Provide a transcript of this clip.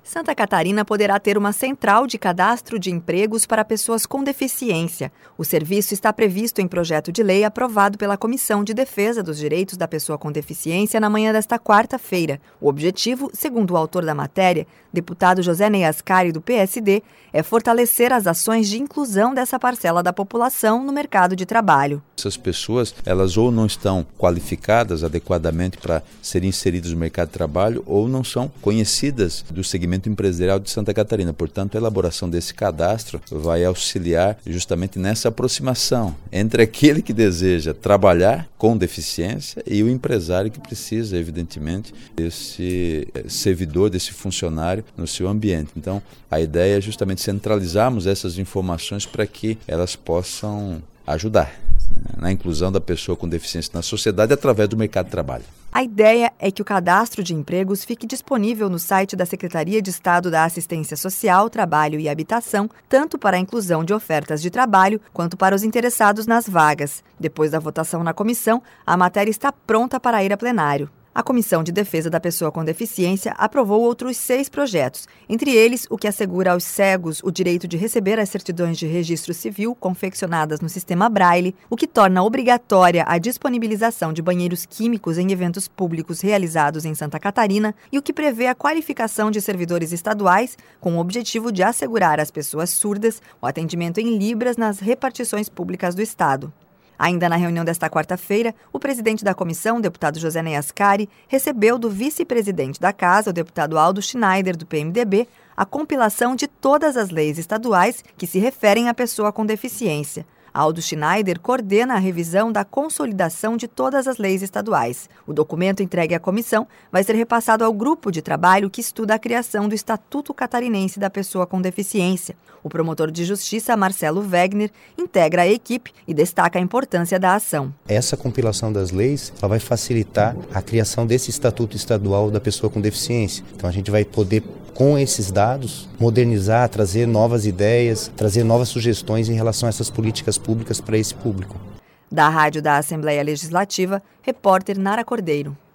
Santa Catarina poderá ter uma central de cadastro de empregos para pessoas com deficiência. O serviço está previsto em projeto de lei aprovado pela Comissão de Defesa dos Direitos da Pessoa com Deficiência na manhã desta quarta-feira. O objetivo, segundo o autor da matéria, deputado José Ney Ascari, do PSD, é fortalecer as ações de inclusão dessa parcela da população no mercado de trabalho. Essas pessoas, elas ou não estão qualificadas adequadamente para serem inseridas no mercado de trabalho ou não são conhecidas do segmento empresarial de Santa Catarina. Portanto, a elaboração desse cadastro vai auxiliar justamente nessa aproximação entre aquele que deseja trabalhar com deficiência e o empresário que precisa, evidentemente, desse servidor, desse funcionário no seu ambiente. Então, a ideia é justamente centralizarmos essas informações para que elas possam ajudar na inclusão da pessoa com deficiência na sociedade através do mercado de trabalho. A ideia é que o cadastro de empregos fique disponível no site da Secretaria de Estado da Assistência Social, Trabalho e Habitação, tanto para a inclusão de ofertas de trabalho quanto para os interessados nas vagas. Depois da votação na comissão, a matéria está pronta para ir a plenário. A Comissão de Defesa da Pessoa com Deficiência aprovou outros 6 projetos, entre eles o que assegura aos cegos o direito de receber as certidões de registro civil confeccionadas no sistema Braille, o que torna obrigatória a disponibilização de banheiros químicos em eventos públicos realizados em Santa Catarina e o que prevê a qualificação de servidores estaduais com o objetivo de assegurar às pessoas surdas o atendimento em libras nas repartições públicas do Estado. Ainda na reunião desta quarta-feira, o presidente da comissão, o deputado José Ney Ascari, recebeu do vice-presidente da Casa, o deputado Aldo Schneider, do PMDB, a compilação de todas as leis estaduais que se referem à pessoa com deficiência. Aldo Schneider coordena a revisão da consolidação de todas as leis estaduais. O documento entregue à comissão vai ser repassado ao grupo de trabalho que estuda a criação do Estatuto Catarinense da Pessoa com Deficiência. O promotor de justiça, Marcelo Wegner, integra a equipe e destaca a importância da ação. Essa compilação das leis ela vai facilitar a criação desse Estatuto Estadual da Pessoa com Deficiência. Então a gente vai poder, com esses dados, modernizar, trazer novas ideias, trazer novas sugestões em relação a essas políticas públicas para esse público. Da Rádio da Assembleia Legislativa, repórter Nara Cordeiro.